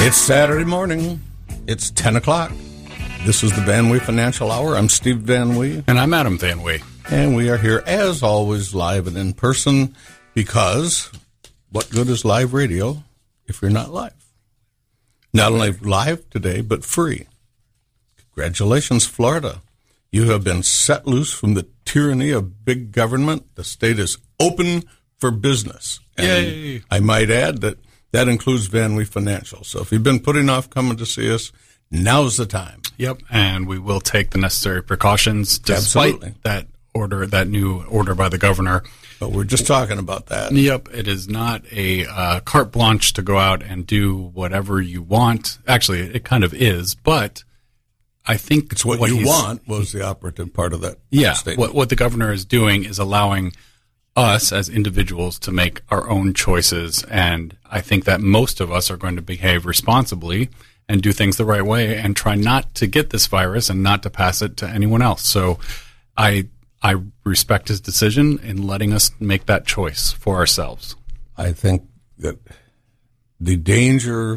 It's Saturday morning. It's 10 o'clock. This is the Van Wee Financial Hour. I'm Steve Van Wee. And I'm Adam Van Wee. And we are here, as always, live and in person, because what good is live radio if you're not live? Not only live today, but free. Congratulations, Florida. You have been set loose from the tyranny of big government. The state is open for business. And yay! I might add that includes Van Wee Financial. So if you've been putting off coming to see us, now's the time. Yep, and we will take the necessary precautions despite that new order by the governor. But we're just talking about that. Yep, it is not a carte blanche to go out and do whatever you want. Actually, it kind of is, but I think it's what you want was the operative part of that statement. What the governor is doing is allowing us as individuals to make our own choices, and I think that most of us are going to behave responsibly and do things the right way and try not to get this virus and not to pass it to anyone else. So I respect his decision in letting us make that choice for ourselves. I think that the danger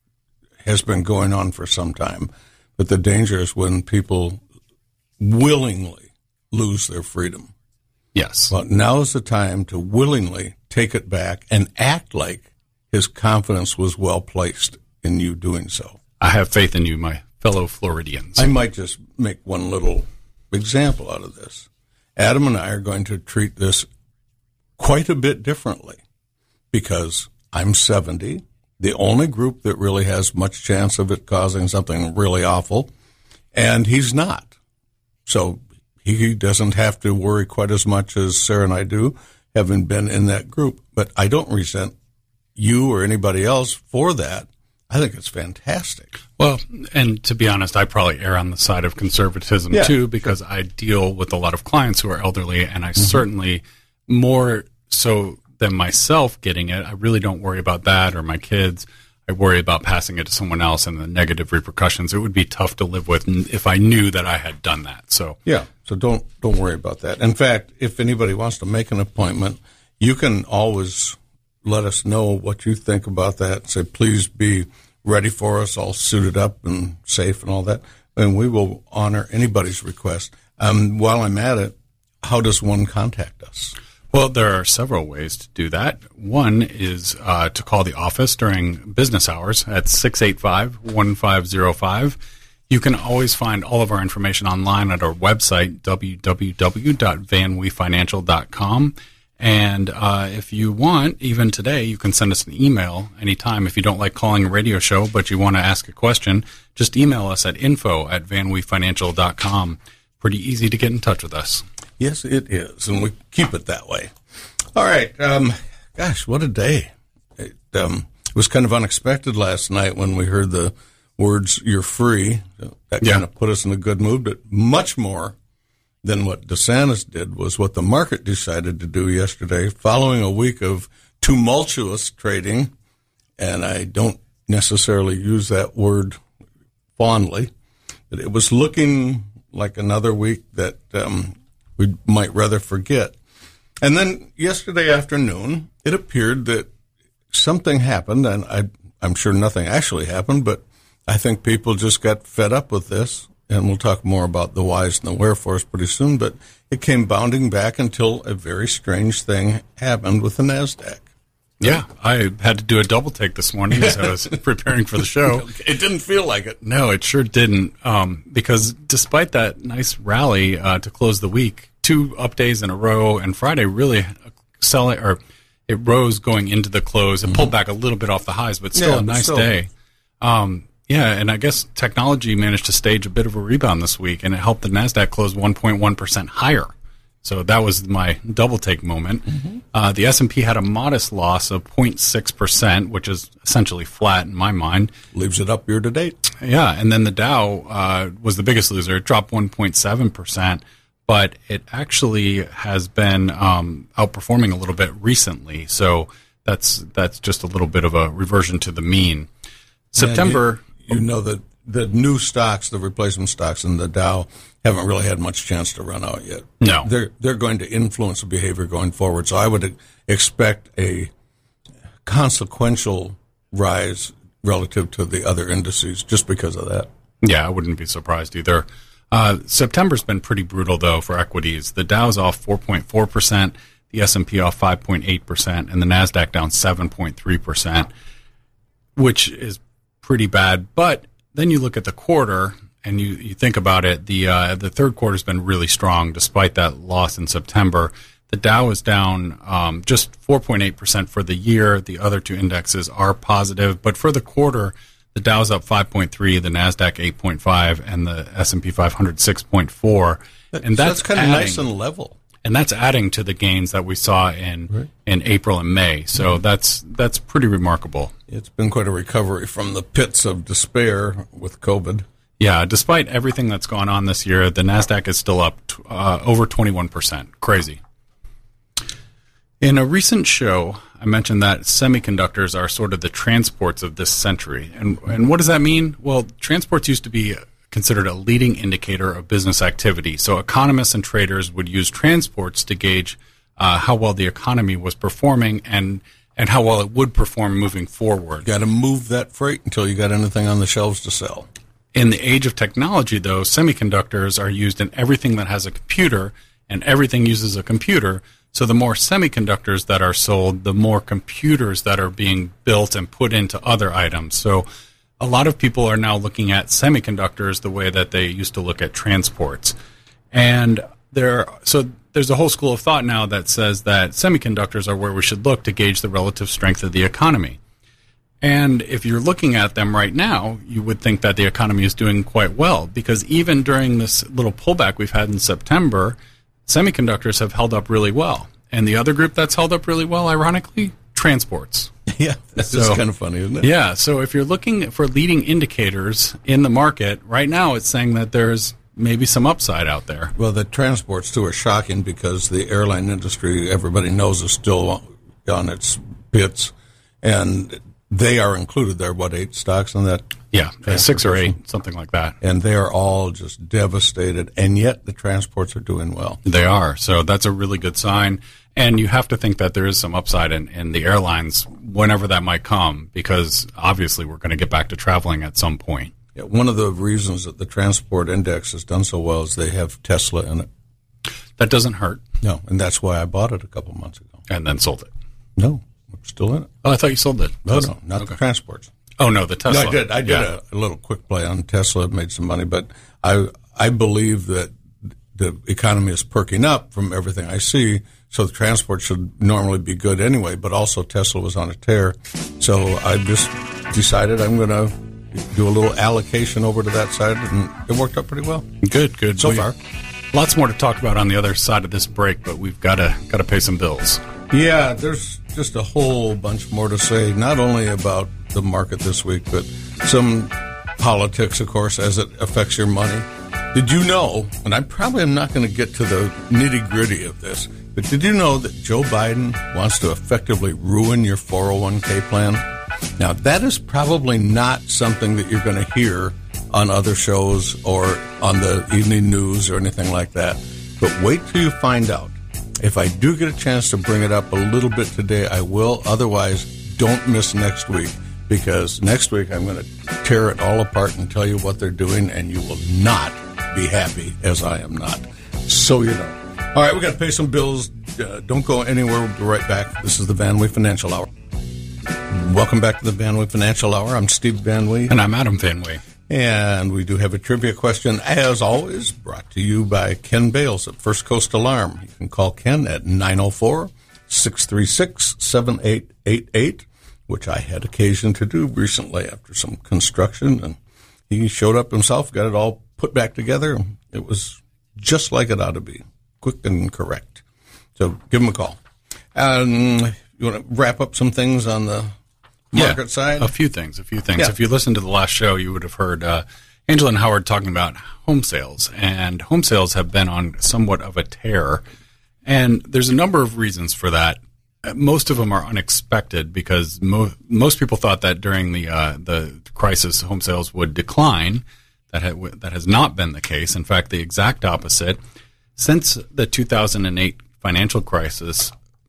has been going on for some time, but the danger is when people willingly lose their freedom. Yes. Well, now is the time to willingly take it back and act like his confidence was well placed in you doing so. I have faith in you, my fellow Floridians. I might just make one little example out of this. Adam and I are going to treat this quite a bit differently because I'm 70, the only group that really has much chance of it causing something really awful, and he's not. So he doesn't have to worry quite as much as Sarah and I do, having been in that group. But I don't resent you or anybody else for that. I think it's fantastic. Well, and to be honest, I probably err on the side of conservatism too, because I deal with a lot of clients who are elderly, and I certainly, more so than myself getting it, I really don't worry about that or my kids. I worry about passing it to someone else and the negative repercussions. It would be tough to live with if I knew that I had done that. So so don't worry about that. In fact, if anybody wants to make an appointment, you can always let us know what you think about that. Say, please be ready for us, all suited up and safe and all that. And we will honor anybody's request. While I'm at it, how does one contact us? Well, there are several ways to do that. One is to call the office during business hours at 685-1505. You can always find all of our information online at our website, www.vanweefinancial.com. And if you want, even today, you can send us an email anytime. If you don't like calling a radio show, but you want to ask a question, just email us at info@vanweefinancial.com. Pretty easy to get in touch with us. Yes, it is, and we keep it that way. All right. Gosh, what a day. It was kind of unexpected last night when we heard the words, "You're free." That kind of put us in a good mood, but much more than what DeSantis did was what the market decided to do yesterday, following a week of tumultuous trading, and I don't necessarily use that word fondly, but it was looking like another week that we might rather forget. And then yesterday afternoon, it appeared that something happened, and I'm sure nothing actually happened, but I think people just got fed up with this, and we'll talk more about the whys and the wherefores pretty soon, but it came bounding back until a very strange thing happened with the NASDAQ. Yeah, I had to do a double take this morning as I was preparing for the show. It didn't feel like it. No, it sure didn't, because despite that nice rally to close the week, 2 up days in a row, and Friday really it rose going into the close. It pulled back a little bit off the highs, but still a nice day. And I guess technology managed to stage a bit of a rebound this week, and it helped the NASDAQ close 1.1% higher. So that was my double take moment. The S&P had a modest loss of 0.6%, which is essentially flat in my mind. Leaves it up year to date. Yeah, and then the Dow was the biggest loser. It dropped 1.7%, but it actually has been outperforming a little bit recently. So that's just a little bit of a reversion to the mean. September. You know that the new stocks, the replacement stocks in the Dow, haven't really had much chance to run out yet. No. They're going to influence the behavior going forward. So I would expect a consequential rise relative to the other indices just because of that. Yeah, I wouldn't be surprised either. September's been pretty brutal, though, for equities. The Dow's off 4.4%, the S&P off 5.8%, and the NASDAQ down 7.3%, which is pretty bad. But then you look at the quarter, and you think about it, the third quarter's been really strong despite that loss in September. The Dow is down just 4.8% for the year. The other two indexes are positive. But for the quarter, the Dow's up 5.3, the NASDAQ 8.5, and the S&P 500 6.4. And that's kind of nice and level. And that's adding to the gains that we saw in April and May. So that's pretty remarkable. It's been quite a recovery from the pits of despair with COVID. Yeah, despite everything that's gone on this year, the NASDAQ is still up over 21%. Crazy. In a recent show, I mentioned that semiconductors are sort of the transports of this century. And what does that mean? Well, transports used to be considered a leading indicator of business activity. So economists and traders would use transports to gauge how well the economy was performing and how well it would perform moving forward. Got to move that freight until you got anything on the shelves to sell. In the age of technology, though, semiconductors are used in everything that has a computer, and everything uses a computer. So the more semiconductors that are sold, the more computers that are being built and put into other items. So a lot of people are now looking at semiconductors the way that they used to look at transports. And there's a whole school of thought now that says that semiconductors are where we should look to gauge the relative strength of the economy. And if you're looking at them right now, you would think that the economy is doing quite well, because even during this little pullback we've had in September, semiconductors have held up really well. And the other group that's held up really well, ironically, transports. Yeah, that's just kind of funny, isn't it? Yeah, so if you're looking for leading indicators in the market, right now it's saying that there's maybe some upside out there. Well, the transports, too, are shocking because the airline industry, everybody knows, is still on its pits. And they are included there, 8 stocks on that? Yeah, 6 or 8, something like that. And they are all just devastated, and yet the transports are doing well. They are, so that's a really good sign. And you have to think that there is some upside in the airlines whenever that might come, because obviously we're going to get back to traveling at some point. Yeah, one of the reasons that the transport index has done so well is they have Tesla in it. That doesn't hurt. No, and that's why I bought it a couple months ago. And then sold it. No, I'm still in it. Oh, I thought you sold it. No, not the transports. Oh, no, the Tesla. No, I did a little quick play on Tesla, made some money, but I believe that the economy is perking up from everything I see, so the transport should normally be good anyway, but also Tesla was on a tear. So I just decided I'm going to do a little allocation over to that side, and it worked out pretty well. Good. So far. Lots more to talk about on the other side of this break, but we've got to pay some bills. Yeah, there's just a whole bunch more to say, not only about the market this week, but some politics, of course, as it affects your money. Did you know, and I probably am not going to get to the nitty-gritty of this, but did you know that Joe Biden wants to effectively ruin your 401k plan? Now, that is probably not something that you're going to hear on other shows or on the evening news or anything like that. But wait till you find out. If I do get a chance to bring it up a little bit today, I will. Otherwise, don't miss next week, because next week I'm going to tear it all apart and tell you what they're doing, and you will not be happy, as I am not. So you know. All right, we got to pay some bills. Don't go anywhere. We'll be right back. This is the Van Wee Financial Hour. Welcome back to the Van Wee Financial Hour. I'm Steve Van Wee. And I'm Adam Van Wee. And we do have a trivia question, as always, brought to you by Ken Bales at First Coast Alarm. You can call Ken at 904-636-7888, which I had occasion to do recently after some construction. And he showed up himself, got it all put back together. It was just like it ought to be, quick and correct. So give him a call. You want to wrap up some things on the market side? A few things. Yeah. If you listened to the last show, you would have heard Angela and Howard talking about home sales. And home sales have been on somewhat of a tear. And there's a number of reasons for that. Most of them are unexpected, because most people thought that during the crisis, home sales would decline. That has not been the case. In fact, the exact opposite. Since the 2008 financial crisis,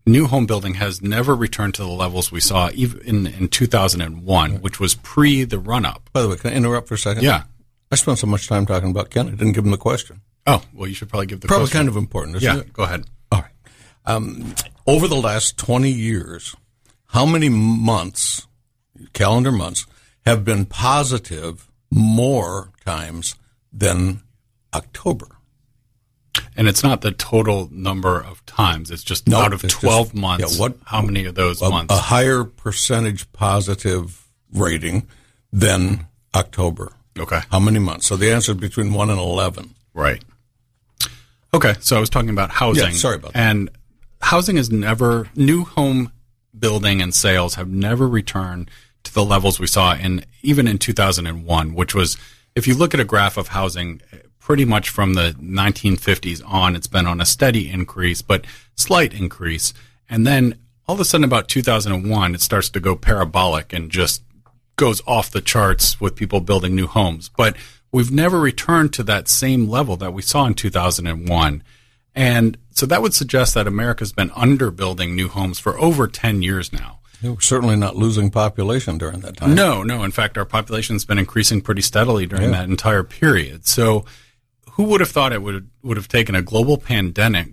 new home building has never returned to the levels we saw even in 2001, which was pre the run-up. By the way, can I interrupt for a second? Yeah. I spent so much time talking about Ken, I didn't give him the question. Oh, well, you should probably give the Probably question. kind of important, isn't it? Go ahead. All right. Over the last 20 years, how many months, calendar months, have been positive more times than October? And it's not the total number of times. It's just out of 12 months, how many of those months? A higher percentage positive rating than October. Okay. How many months? So the answer is between 1 and 11. Right. Okay, so I was talking about housing. Yeah, sorry about that. And housing is never, new home building and sales have never returned to the levels we saw even in 2001, which was, if you look at a graph of housing, pretty much from the 1950s on, it's been on a steady increase, but slight increase. And then all of a sudden about 2001, it starts to go parabolic and just goes off the charts with people building new homes. But we've never returned to that same level that we saw in 2001. And so that would suggest that America's been underbuilding new homes for over 10 years now. We're certainly not losing population during that time. No. In fact, our population's been increasing pretty steadily during that entire period. So who would have thought it would have taken a global pandemic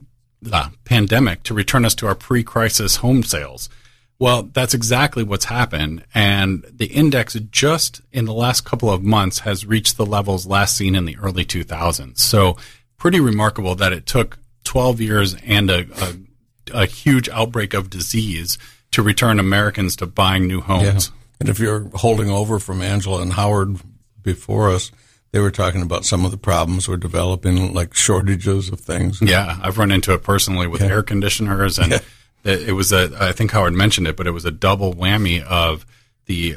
to return us to our pre-crisis home sales? Well, that's exactly what's happened. And the index just in the last couple of months has reached the levels last seen in the early 2000s. So pretty remarkable that it took 12 years and a huge outbreak of disease to return Americans to buying new homes. Yeah. And if you're holding over from Angela and Howard before us, they were talking about some of the problems we're developing, like shortages of things. Yeah, I've run into it personally with air conditioners, and it was I think Howard mentioned it, but it was a double whammy of the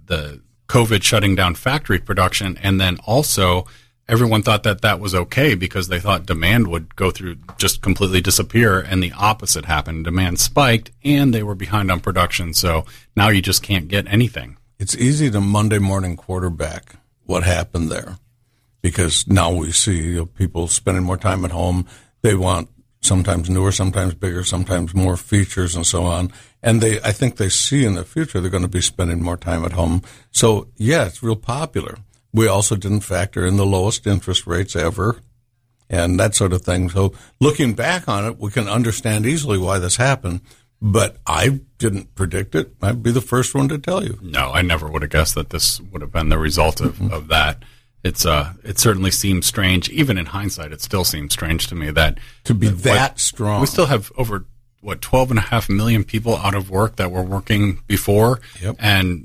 COVID shutting down factory production, and then also everyone thought that was okay because they thought demand would go through, just completely disappear, and the opposite happened. Demand spiked, and they were behind on production, so now you just can't get anything. It's easy to Monday morning quarterback what happened there, because now we see people spending more time at home. They want sometimes newer, sometimes bigger, sometimes more features and so on. And I think they see in the future they're going to be spending more time at home. So, yeah, it's real popular. We also didn't factor in the lowest interest rates ever and that sort of thing. So looking back on it, we can understand easily why this happened. But I didn't predict it. I'd be the first one to tell you. No, I never would have guessed that this would have been the result of that. It certainly seems strange. Even in hindsight, it still seems strange to me that to be that strong. We still have over 12.5 million people out of work that were working before, and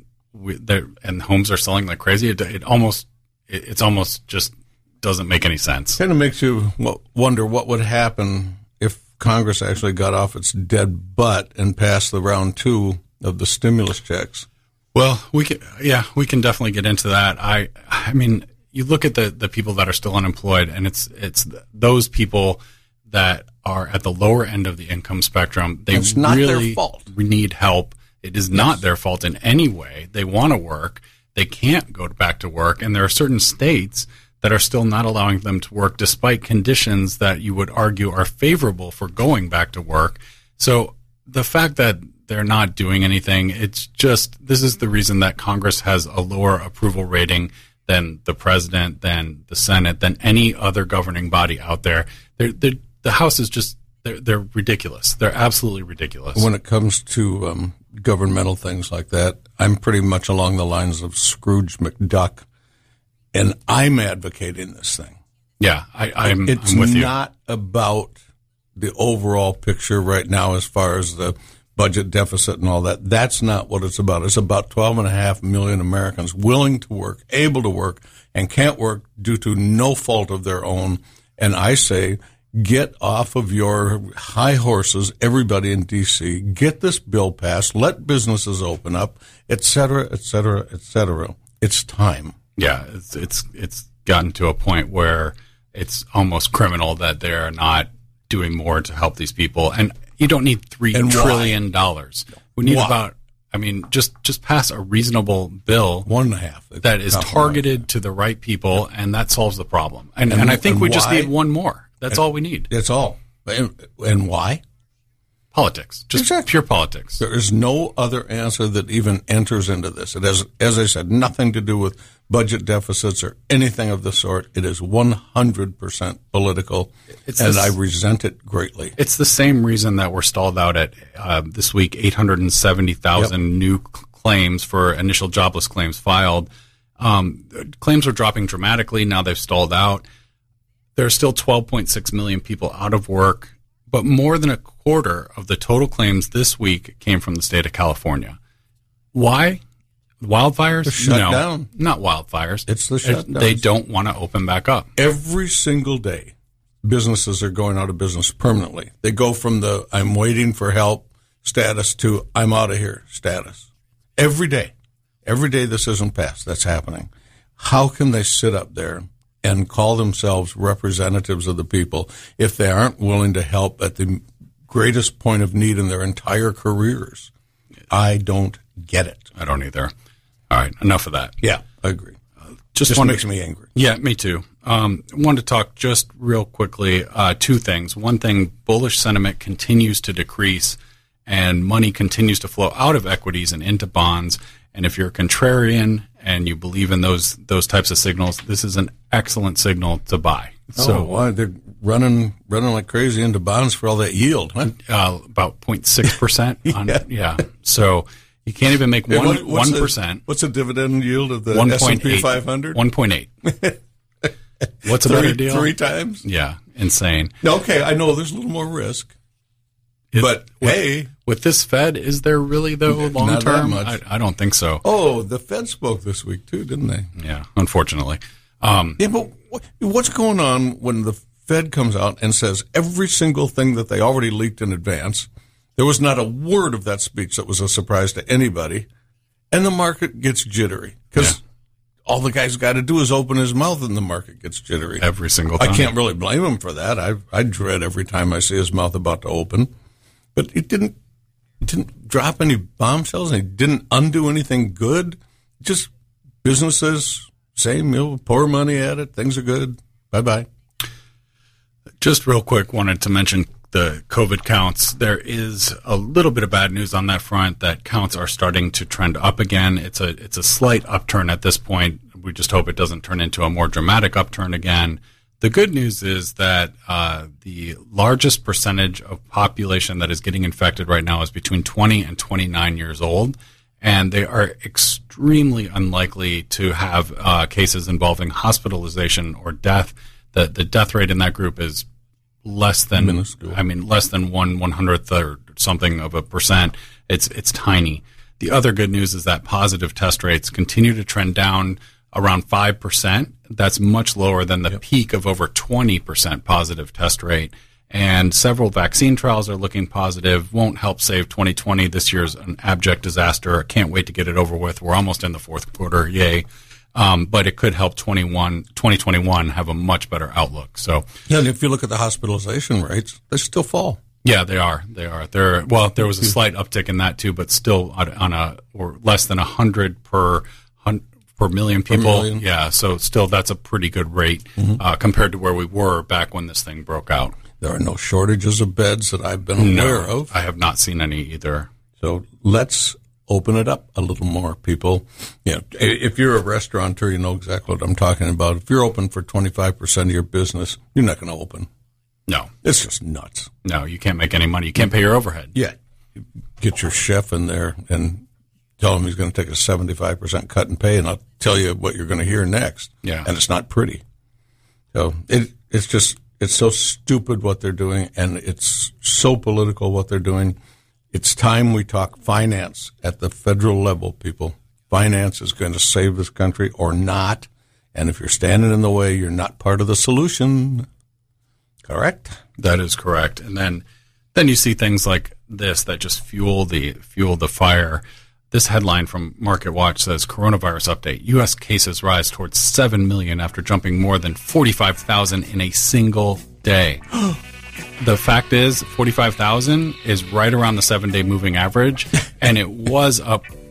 homes are selling like crazy. It almost just doesn't make any sense. Kind of makes you wonder what would happen if Congress actually got off its dead butt and passed the round 2 of the stimulus checks. Well, we can definitely get into that. I mean, you look at the people that are still unemployed, and it's those people that are at the lower end of the income spectrum. It's not their fault. We need help. It is not their fault in any way. They want to work. They can't go back to work, and there are certain states that are still not allowing them to work despite conditions that you would argue are favorable for going back to work. So the fact that they're not doing anything, it's just, this is the reason that Congress has a lower approval rating than the president, than the Senate, than any other governing body out there. The House is just, they're ridiculous. They're absolutely ridiculous. When it comes to governmental things like that, I'm pretty much along the lines of Scrooge McDuck. And I'm advocating this thing. Yeah, I'm with you. It's not about the overall picture right now as far as the budget deficit and all that. That's not what it's about. It's about 12.5 million Americans willing to work, able to work, and can't work due to no fault of their own. And I say, get off of your high horses, everybody in D.C. Get this bill passed. Let businesses open up, et cetera, et cetera, et cetera. It's time. Yeah, it's gotten to a point where it's almost criminal that they're not doing more to help these people. And you don't need $3 trillion. We need just pass a reasonable bill. 1.5. That is targeted to the right people, and that solves the problem. And I think we just need one more. That's all we need. That's all. And why? politics, just Exactly. pure politics. There is no other answer that even enters into this. It has, as I said, nothing to do with budget deficits or anything of the sort. It is 100% political, and I resent it greatly. It's the same reason that we're stalled out at this week, 870,000 new claims for initial jobless claims filed. Claims are dropping dramatically. Now they've stalled out. There are still 12.6 million people out of work, but more than a quarter of the total claims this week came from the state of California. Why? Wildfires? The shutdown. No, not wildfires. It's the shutdown. They don't want to open back up. Every single day, businesses are going out of business permanently. They go from the I'm waiting for help status to I'm out of here status. Every day this isn't passed, that's happening. How can they sit up there and call themselves representatives of the people if they aren't willing to help at the greatest point of need in their entire careers? I don't get it. I don't either. All right, enough of that. Yeah, I agree. Just makes me angry. Yeah, me too. Wanted to talk just real quickly, two things. One thing, bullish sentiment continues to decrease and money continues to flow out of equities and into bonds. And if you're a contrarian and you believe in those types of signals, this is an excellent signal to buy. So why they're running like crazy into bonds for all that yield, huh? About 0.6%. Yeah. So you can't even make 1%. What's the dividend yield of the 1.8. S&P 500? 1.8. What's a better deal? 3 times? Yeah, insane. Okay, I know there's a little more risk. But, with this Fed, is there really, though, long term? Not that much. I don't think so. Oh, the Fed spoke this week, too, didn't they? Yeah, unfortunately. Yeah, but what's going on when the Fed comes out and says every single thing that they already leaked in advance? There was not a word of that speech that was a surprise to anybody, and the market gets jittery because all the guy's got to do is open his mouth and the market gets jittery. Every single time. I can't really blame him for that. I dread every time I see his mouth about to open. But it didn't drop any bombshells, and it didn't undo anything good. Just businesses, same, pour money at it. Things are good. Bye-bye. Just real quick, wanted to mention the COVID counts. There is a little bit of bad news on that front, that counts are starting to trend up again. It's a slight upturn at this point. We just hope it doesn't turn into a more dramatic upturn again. The good news is that the largest percentage of population that is getting infected right now is between 20 and 29 years old, and they are extremely unlikely to have cases involving hospitalization or death. The death rate in that group is less than minuscule. less than 1/100th or something of a percent. It's tiny. The other good news is that positive test rates continue to trend down around 5%. That's much lower than the peak of over 20% positive test rate. And several vaccine trials are looking positive. Won't help save 2020. This year's an abject disaster. I can't wait to get it over with. We're almost in the fourth quarter. Yay. But it could help 2021 have a much better outlook. So, yeah, and if you look at the hospitalization rates, they still fall. Yeah, they are. There was a slight uptick in that too, but still or less than 100 per million people. million. Yeah, so still that's a pretty good rate compared to where we were back when this thing broke out. There are no shortages of beds that I've been aware of. I have not seen any either. So let's open it up a little more, people. You know, if you're a restaurateur, you know exactly what I'm talking about. If you're open for 25% of your business, you're not going to open. No. It's just nuts. No, you can't make any money. You can't pay your overhead. Yeah. Get your chef in there and tell him he's going to take a 75% cut in pay, and I'll tell you what you're going to hear next. Yeah. And it's not pretty. So it's so stupid what they're doing, and it's so political what they're doing. It's time we talk finance at the federal level, people. Finance is going to save this country or not. And if you're standing in the way, you're not part of the solution. Correct? That is correct. And then you see things like this that just fuel the fire. This headline from MarketWatch says, coronavirus update. U.S. cases rise towards 7 million after jumping more than 45,000 in a single day. The fact is, 45,000 is right around the 7-day moving average, and it was up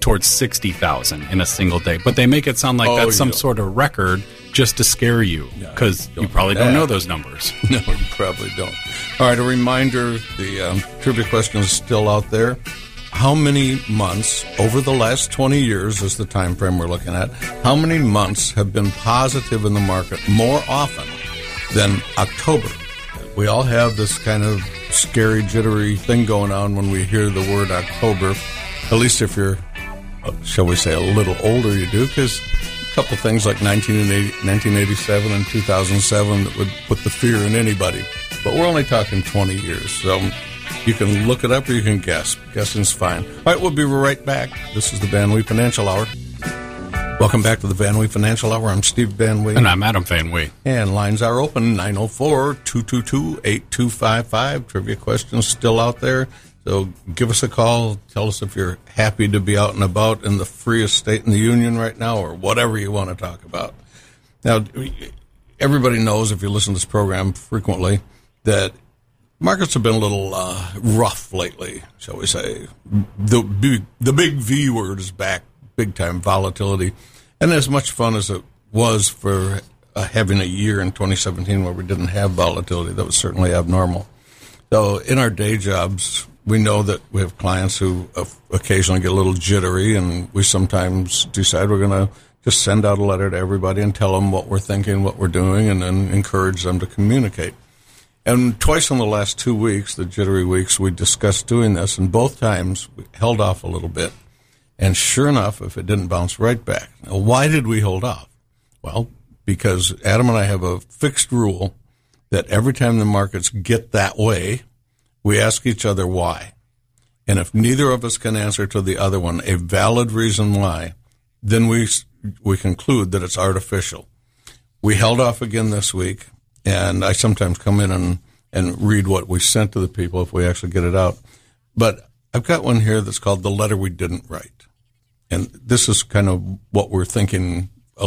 towards 60,000 in a single day. But they make it sound like that's some sort of record just to scare you, because you probably don't know those numbers. No, you probably don't. All right, a reminder, the trivia question is still out there. How many months over the last 20 years is the time frame we're looking at? How many months have been positive in the market more often than October? We all have this kind of scary, jittery thing going on when we hear the word October. At least if you're, shall we say, a little older, you do, because a couple things like 1987 and 2007 that would put the fear in anybody. But we're only talking 20 years, so you can look it up or you can guess. Guessing's fine. All right, we'll be right back. This is the Van Wee Financial Hour. Welcome back to the Van Wee Financial Hour. I'm Steve Van Wee. And I'm Adam Van Wee. And lines are open, 904-222-8255. Trivia questions still out there. So give us a call. Tell us if you're happy to be out and about in the freest state in the union right now, or whatever you want to talk about. Now, everybody knows, if you listen to this program frequently, that markets have been a little rough lately, shall we say. The big V word is back, big-time volatility. And as much fun as it was for having a year in 2017 where we didn't have volatility, that was certainly abnormal. So in our day jobs, we know that we have clients who occasionally get a little jittery, and we sometimes decide we're going to just send out a letter to everybody and tell them what we're thinking, what we're doing, and then encourage them to communicate. And twice in the last 2 weeks, the jittery weeks, we discussed doing this, and both times we held off a little bit. And sure enough, if it didn't bounce right back. Now, why did we hold off? Well, because Adam and I have a fixed rule that every time the markets get that way, we ask each other why. And if neither of us can answer to the other one a valid reason why, then we conclude that it's artificial. We held off again this week, and I sometimes come in and read what we sent to the people if we actually get it out. But I've got one here that's called The Letter We Didn't Write. And this is kind of what we're thinking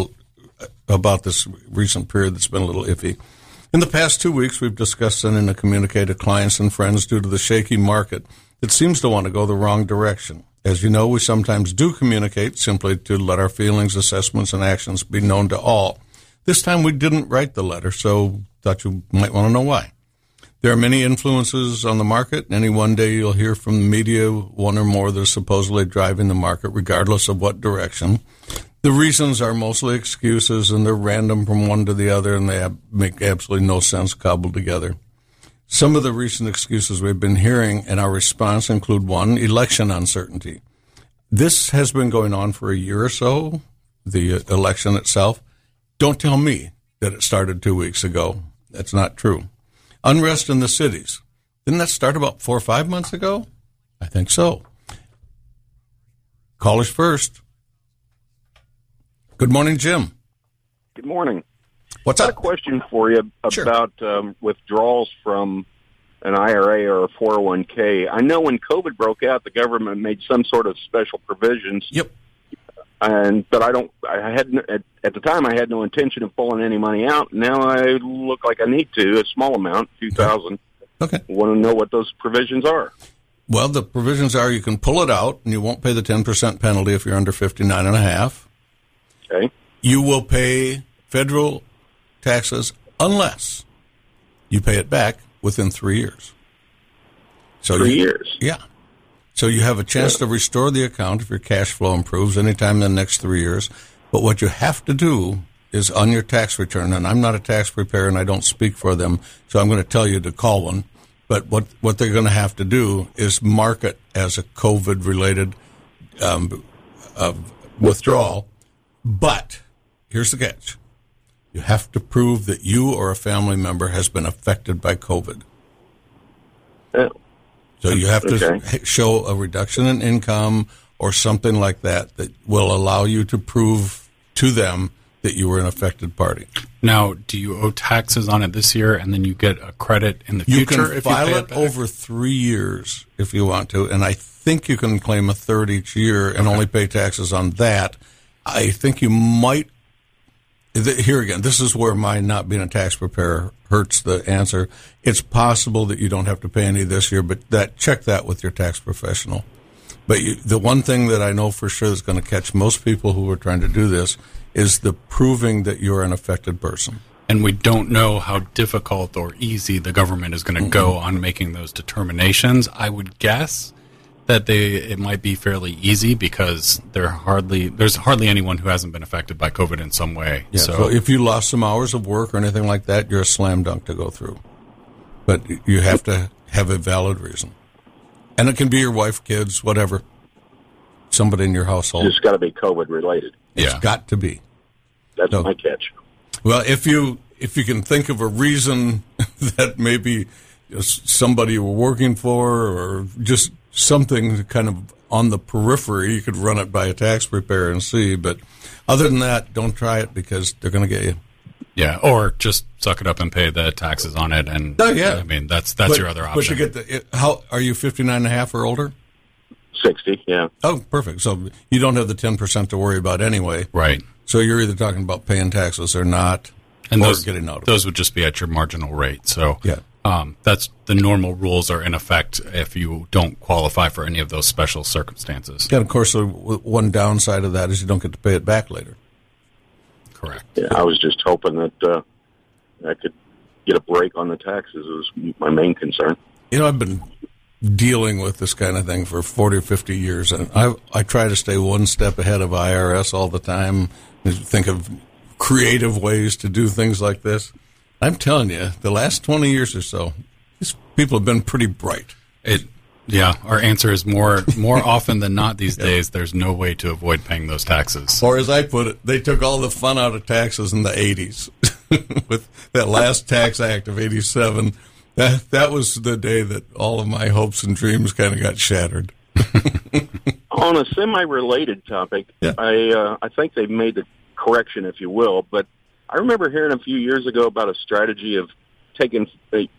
about this recent period that's been a little iffy. In the past 2 weeks, we've discussed sending a communique to clients and friends due to the shaky market that seems to want to go the wrong direction. As you know, we sometimes do communicate simply to let our feelings, assessments, and actions be known to all. This time we didn't write the letter, so thought you might want to know why. There are many influences on the market. Any one day you'll hear from the media, one or more that are supposedly driving the market, regardless of what direction. The reasons are mostly excuses, and they're random from one to the other, and they make absolutely no sense cobbled together. Some of the recent excuses we've been hearing and our response include: one, election uncertainty. This has been going on for a year or so, the election itself. Don't tell me that it started 2 weeks ago. That's not true. Unrest in the cities. Didn't that start about 4 or 5 months ago? I think so. Callers first. Good morning, Jim. Good morning. What's I up? got a question for you about withdrawals from an IRA or a 401k. I know when COVID broke out, the government made some sort of special provisions. Yep. But at the time, I had no intention of pulling any money out. Now I look like I need to, a small amount, a few thousand. Okay. I want to know what those provisions are. Well, the provisions are you can pull it out, and you won't pay the 10% penalty if you're under 59.5. Okay. You will pay federal taxes unless you pay it back within 3 years. So 3 years? Yeah. So you have a chance to restore the account if your cash flow improves anytime in the next 3 years. But what you have to do is on your tax return, and I'm not a tax preparer and I don't speak for them, so I'm going to tell you to call one. But what they're going to have to do is mark it as a COVID-related withdrawal. But here's the catch. You have to prove that you or a family member has been affected by COVID. So you have to show a reduction in income or something like that will allow you to prove to them that you were an affected party. Now, do you owe taxes on it this year, and then you get a credit in the future? You can file it over 3 years if you want to, and I think you can claim a third each year and only pay taxes on that. I think you might. Here again, this is where my not being a tax preparer hurts the answer. It's possible that you don't have to pay any this year, but check that with your tax professional. But the one thing that I know for sure is going to catch most people who are trying to do this is the proving that you're an affected person. And we don't know how difficult or easy the government is going to go on making those determinations. I would guess that it might be fairly easy because there's hardly anyone who hasn't been affected by COVID in some way. Yeah, so if you lost some hours of work or anything like that, you're a slam dunk to go through. But you have to have a valid reason. And it can be your wife, kids, whatever. Somebody in your household. It's got to be COVID related. It's got to be. That's my catch. Well, if you can think of a reason that maybe somebody you were working for or just something kind of on the periphery, you could run it by a tax preparer and see. But other than that, don't try it because they're going to get you. Yeah, or just suck it up and pay the taxes on it. And I mean, that's your other option. But to get how are you 59 and a half or older? 60, yeah. Oh, perfect. So you don't have the 10% to worry about anyway. Right. So you're either talking about paying taxes or not, and or those, getting out of it. Those would just be at your marginal rate. So that's the normal rules are in effect if you don't qualify for any of those special circumstances. And, of course, one downside of that is you don't get to pay it back later. Correct. Yeah, I was just hoping that I could get a break on the taxes. It was my main concern. You know, I've been dealing with this kind of thing for 40 or 50 years, and I try to stay one step ahead of IRS all the time, think of creative ways to do things like this. I'm telling you, the last 20 years or so, these people have been pretty bright. Our answer is more often than not these days, there's no way to avoid paying those taxes. Or as I put it, they took all the fun out of taxes in the 80s with that last tax act of 87. That was the day that all of my hopes and dreams kind of got shattered. On a semi-related topic, I think they've made the correction, if you will, but I remember hearing a few years ago about a strategy of taking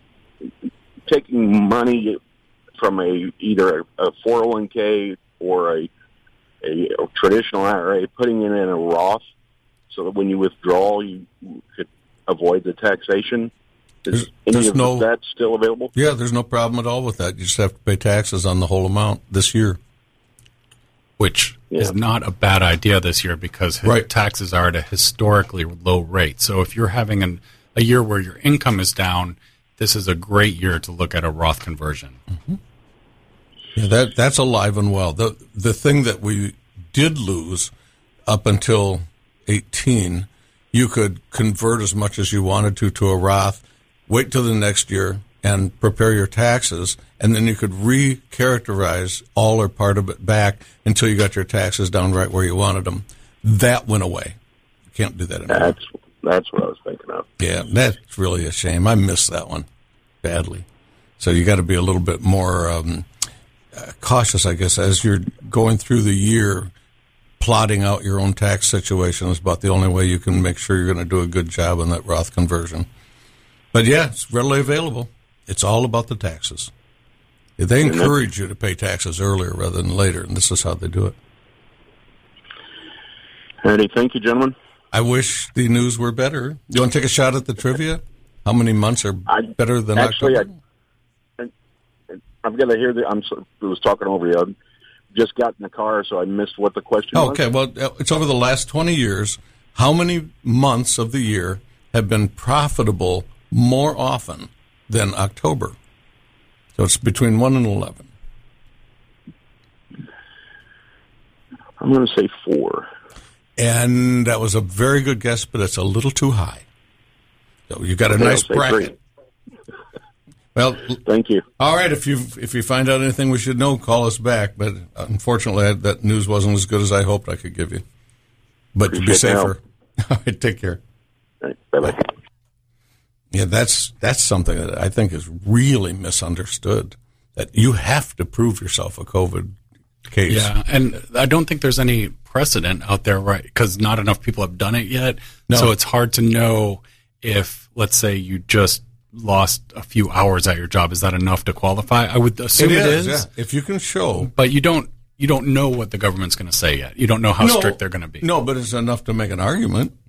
money from either a 401k or a traditional IRA, putting it in a Roth so that when you withdraw, you could avoid the taxation. Is any of that still available? Yeah, there's no problem at all with that. You just have to pay taxes on the whole amount this year. Which is not a bad idea this year because taxes are at a historically low rate. So if you're having a year where your income is down, this is a great year to look at a Roth conversion. Mm-hmm. Yeah, that's alive and well. The thing that we did lose up until 18, you could convert as much as you wanted to a Roth, wait till the next year, and prepare your taxes, and then you could re-characterize all or part of it back until you got your taxes down right where you wanted them. That went away. You can't do that anymore. That's what I was thinking of. Yeah, that's really a shame. I missed that one badly. So you got to be a little bit more cautious, I guess, as you're going through the year. Plotting out your own tax situation is about the only way you can make sure you're going to do a good job on that Roth conversion. But yeah, it's readily available. It's all about the taxes. They encourage you to pay taxes earlier rather than later, and this is how they do it. Alrighty, thank you, gentlemen. I wish the news were better. You want to take a shot at the trivia? How many months are better than October? I've got to hear I was talking over you. I just got in the car, so I missed what the question was. Okay, well, it's over the last 20 years. How many months of the year have been profitable more often than October? So it's between 1 and 11. I'm going to say 4. And that was a very good guess, but it's a little too high. So you got a nice bracket. Well, thank you. All right, if you find out anything we should know, call us back. But unfortunately, that news wasn't as good as I hoped I could give you. But to be safer. All right, take care. All right, bye-bye. Yeah, that's something that I think is really misunderstood, that you have to prove yourself a COVID case. Yeah, and I don't think there's any precedent out there, right, because not enough people have done it yet. No. So it's hard to know if, let's say, you just lost a few hours at your job. Is that enough to qualify? I would assume it is. Yeah. If you can show. But you don't know what the government's going to say yet. You don't know how strict they're going to be. No, but it's enough to make an argument.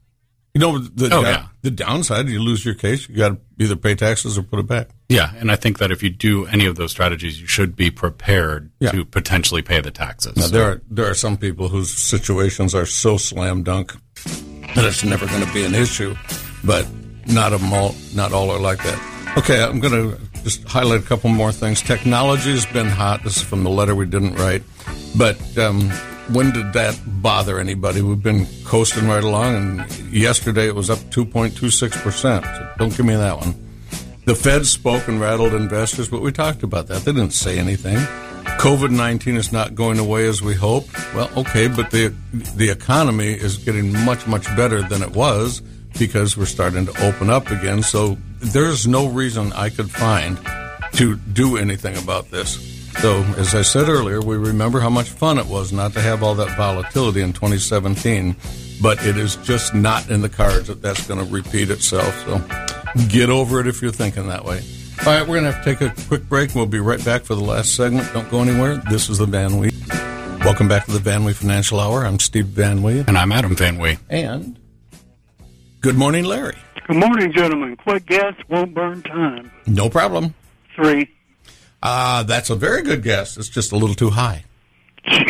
The downside, you lose your case. You got to either pay taxes or put it back. Yeah, and I think that if you do any of those strategies, you should be prepared to potentially pay the taxes. Now, there are some people whose situations are so slam dunk that it's never going to be an issue, but not all are like that. Okay, I'm going to just highlight a couple more things. Technology has been hot. This is from the letter we didn't write, but when did that bother anybody? We've been coasting right along, and yesterday it was up 2.26%. So don't give me that one. The Fed spoke and rattled investors, but we talked about that. They didn't say anything. COVID-19 is not going away as we hoped. Well, okay, but the economy is getting much, much better than it was because we're starting to open up again. So there's no reason I could find to do anything about this. So, as I said earlier, we remember how much fun it was not to have all that volatility in 2017, but it is just not in the cards that that's going to repeat itself. So get over it if you're thinking that way. All right, we're going to have to take a quick break. We'll be right back for the last segment. Don't go anywhere. This is the Van Wee. Welcome back to the Van Wee Financial Hour. I'm Steve Van Wee. And I'm Adam Van Wee. And good morning, Larry. Good morning, gentlemen. Quick guess, won't burn time. No problem. 3. That's a very good guess. It's just a little too high. but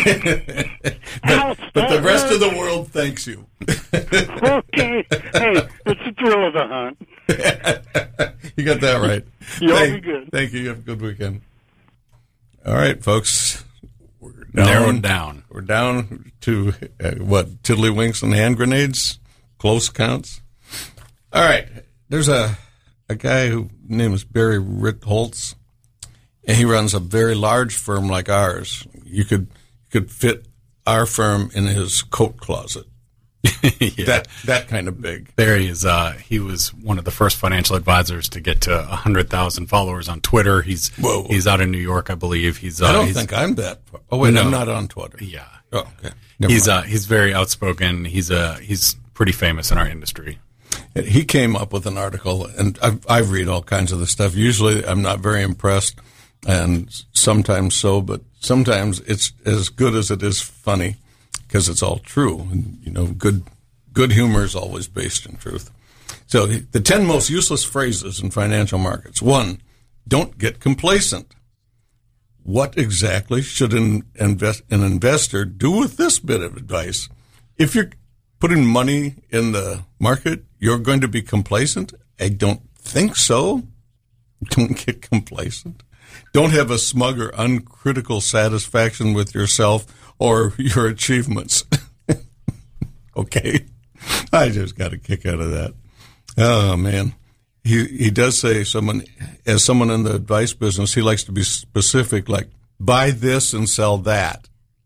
the rest of the world thanks you. Okay. Hey, it's the thrill of the hunt. You got that right. You'll be good. Thank you. You have a good weekend. All right, folks. We're narrowed down. We're down to, tiddlywinks and hand grenades? Close counts? All right. There's a guy whose name is Barry Ritholtz. And he runs a very large firm like ours. You could fit our firm in his coat closet. Yeah. That kind of big. Barry is he was one of the first financial advisors to get to 100,000 followers on Twitter. He's out in New York, I believe. I don't think I'm that. Oh wait, no. I'm not on Twitter. Yeah. Oh, okay. He's very outspoken. He's pretty famous in our industry. He came up with an article, and I read all kinds of the stuff. Usually, I'm not very impressed. And sometimes so, but sometimes it's as good as it is funny because it's all true. And, good humor is always based in truth. So the 10 most useless phrases in financial markets. 1, don't get complacent. What exactly should an investor do with this bit of advice? If you're putting money in the market, you're going to be complacent? I don't think so. Don't get complacent. Don't have a smug or uncritical satisfaction with yourself or your achievements. Okay? I just got a kick out of that. Oh, man. He does say as someone in the advice business, he likes to be specific, like, buy this and sell that.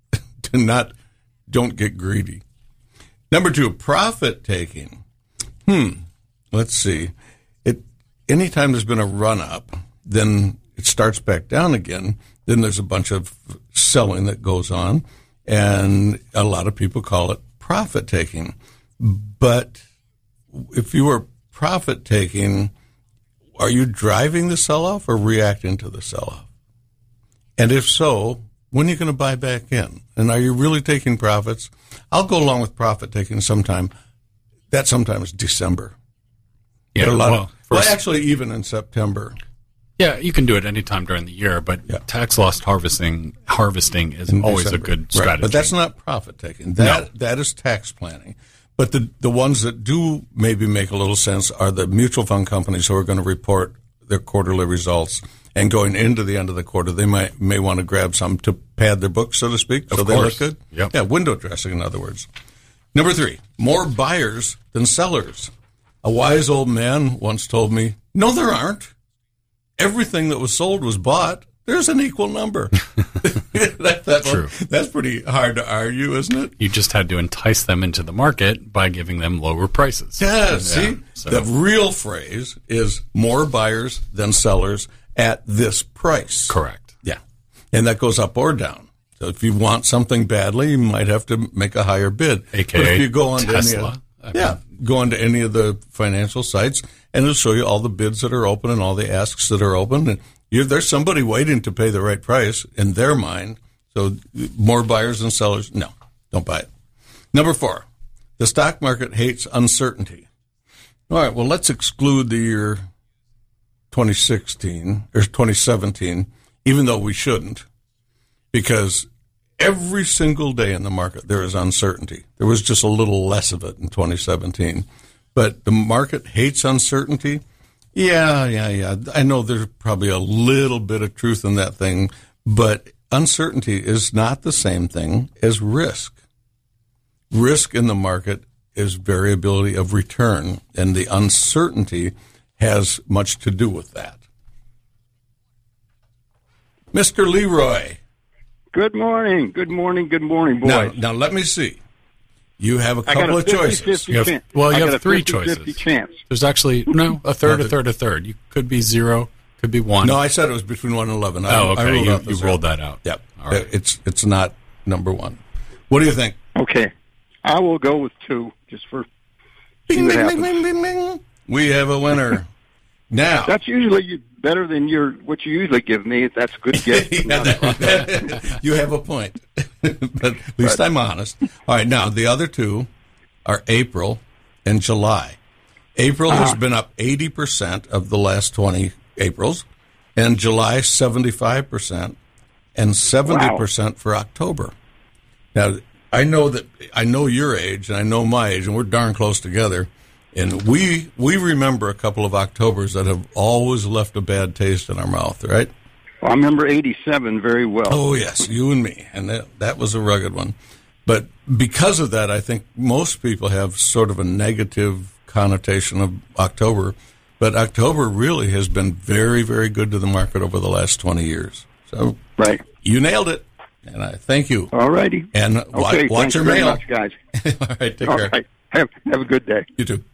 Don't get greedy. Number 2, profit taking. Let's see. Anytime there's been a run-up, then it starts back down again, then there's a bunch of selling that goes on, and a lot of people call it profit-taking. But if you were profit-taking, are you driving the sell-off or reacting to the sell-off? And if so, when are you going to buy back in? And are you really taking profits? I'll go along with profit-taking sometime. That sometimes December. Yeah, actually, even in September. Yeah, you can do it any time during the year, but tax loss harvesting is always a good strategy. Right, but that's not profit taking. That is tax planning. But the ones that do maybe make a little sense are the mutual fund companies who are going to report their quarterly results, and going into the end of the quarter, they may want to grab some to pad their books, so to speak, so they look good. Yep. Yeah, window dressing, in other words. Number 3, more buyers than sellers. A wise old man once told me, no, there aren't. Everything that was sold was bought. There's an equal number. That's true. That's pretty hard to argue, isn't it? You just had to entice them into the market by giving them lower prices. Yeah, see? So. The real phrase is more buyers than sellers at this price. Correct. Yeah. And that goes up or down. So if you want something badly, you might have to make a higher bid. AKA but if you go on Tesla. Go onto any of the financial sites, and it'll show you all the bids that are open and all the asks that are open. And there's somebody waiting to pay the right price in their mind. So more buyers than sellers, no, don't buy it. Number 4, The stock market hates uncertainty. All right, well, let's exclude the year 2016 or 2017, even though we shouldn't, because every single day in the market there is uncertainty. There was just a little less of it in 2017. But the market hates uncertainty. Yeah. I know there's probably a little bit of truth in that thing, but uncertainty is not the same thing as risk. Risk in the market is variability of return, and the uncertainty has much to do with that. Mr. Leroy. Good morning, boys. Now let me see. You have a couple of choices. You have 3 choices. Chance. There's actually, a third. You could be 0, could be 1. No, I said it was between 1 and 11. Okay. You rolled that out. Yep. All right. It's not number 1. What do you think? Okay. I will go with 2, just for Bing, bing, bing, bing, bing, bing. We have a winner. Now. That's usually better than what you usually give me. That's a good guess. You have a point. But at least I'm honest. All right, now the other 2 are April and July. April has been up 80% of the last 20 Aprils, and July 75%, and 70% for October. Now, I know your age, and I know my age, and we're darn close together. And we remember a couple of Octobers that have always left a bad taste in our mouth, right? Well, I remember 87 very well. Oh, yes, you and me. And that was a rugged one. But because of that, I think most people have sort of a negative connotation of October. But October really has been very, very good to the market over the last 20 years. So right. You nailed it. And I thank you. All righty. And okay, watch your very mail. Much, guys. All right, take All care. Right. Have a good day. You too.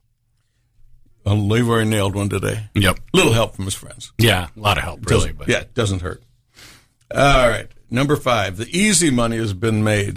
Leroy nailed one today. Yep. Little help from his friends. Yeah, a lot of help, really. But yeah, it doesn't hurt. All right. Number 5. The easy money has been made.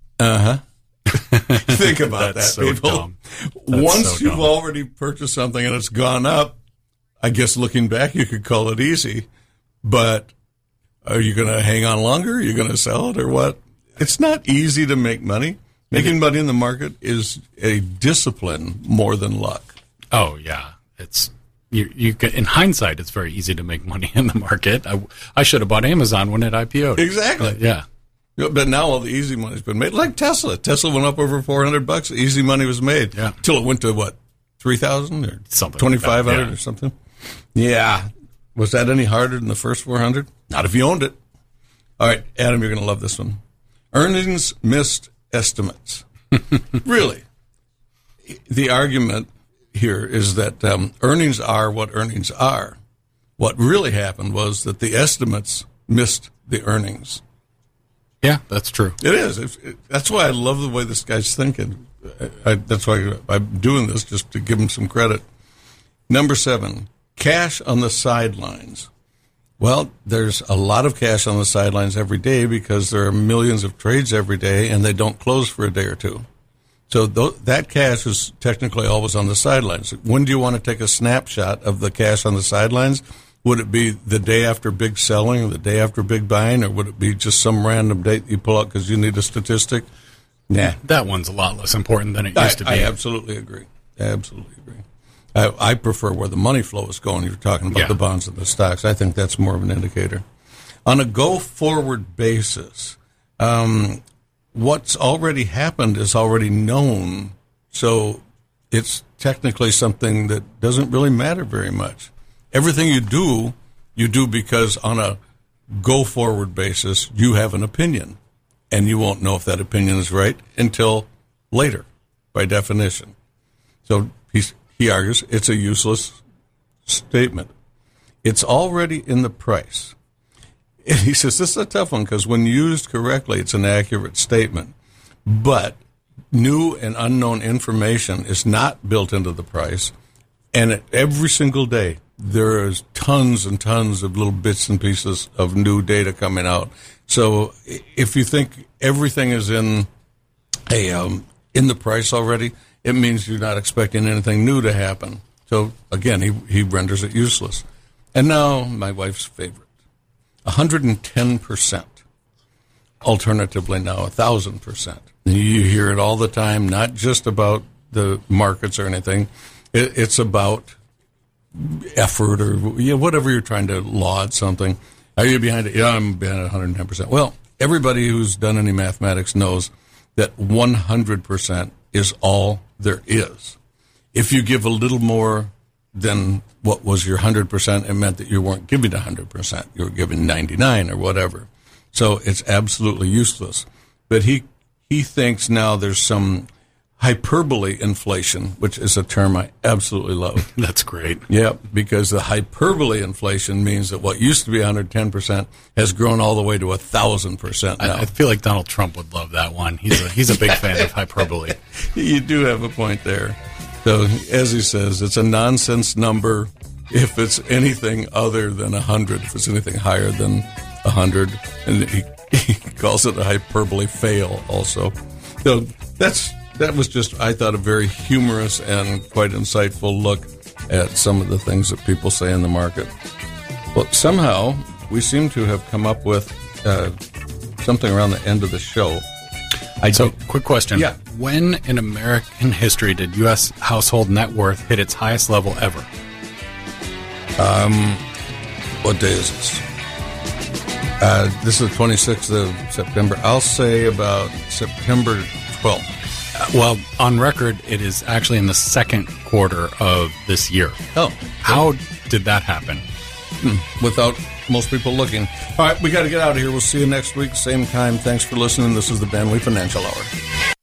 Think about that, so people. Dumb. Once you've already purchased something and it's gone up, I guess looking back, you could call it easy. But are you going to hang on longer? Are you going to sell it or what? It's not easy to make money. Making money in the market is a discipline more than luck. Oh, yeah. It's you in hindsight, it's very easy to make money in the market. I should have bought Amazon when it IPO'd. Exactly. Yeah. But now all the easy money's been made. Like Tesla. Tesla went up over $400. Easy money was made. Yeah. Till it went to what? 3,000 or something 2,500 like that, or something? Yeah. Was that any harder than the first 400? Not if you owned it. All right, Adam, you're going to love this one. Earnings missed estimates. Really. The argument here is that earnings are what earnings are. What really happened was that the estimates missed the earnings. Yeah, that's true. It is. That's why I love the way this guy's thinking. That's why I'm doing this, just to give him some credit. Number 7, cash on the sidelines. Well, there's a lot of cash on the sidelines every day because there are millions of trades every day, and they don't close for a day or two. So that cash is technically always on the sidelines. When do you want to take a snapshot of the cash on the sidelines? Would it be the day after big selling, or the day after big buying, or would it be just some random date you pull out because you need a statistic? Nah. That one's a lot less important than it used to be. I absolutely agree. I prefer where the money flow is going. You're talking about the bonds and the stocks. I think that's more of an indicator. On a go-forward basis, what's already happened is already known, so it's technically something that doesn't really matter very much. Everything you do because on a go-forward basis, you have an opinion, and you won't know if that opinion is right until later, by definition. So he argues it's a useless statement. It's already in the price. And he says this is a tough one because when used correctly, it's an accurate statement. But new and unknown information is not built into the price. And every single day, there is tons and tons of little bits and pieces of new data coming out. So if you think everything is in the price already, it means you're not expecting anything new to happen. So again, he renders it useless. And now my wife's favorite, 110%. alternatively now 1,000%. You hear it all the time, not just about the markets or anything. It's about effort or whatever you're trying to laud something. Are you behind it? Yeah, I'm behind it 110%. Well, everybody who's done any mathematics knows that 100% is all there is. If you give a little more than what was your 100%, it meant that you weren't giving 100%. You were giving 99 or whatever. So it's absolutely useless. But he thinks now there's some hyperbole inflation, which is a term I absolutely love. That's great. Yeah, because the hyperbole inflation means that what used to be 110% has grown all the way to 1,000% now. I feel like Donald Trump would love that one. He's a big fan of hyperbole. You do have a point there. So, as he says, it's a nonsense number if it's anything other than 100, if it's anything higher than 100. And he calls it a hyperbole fail also. So that was just, I thought, a very humorous and quite insightful look at some of the things that people say in the market. Well, somehow we seem to have come up with something around the end of the show. Quick question. Yeah. When in American history did U.S. household net worth hit its highest level ever? What day is this? This is the 26th of September. I'll say about September 12th. Well, on record, it is actually in the second quarter of this year. Oh. How did that happen? Without most people looking. All right, we got to get out of here. We'll see you next week, same time. Thanks for listening. This is the Ben Lee Financial Hour.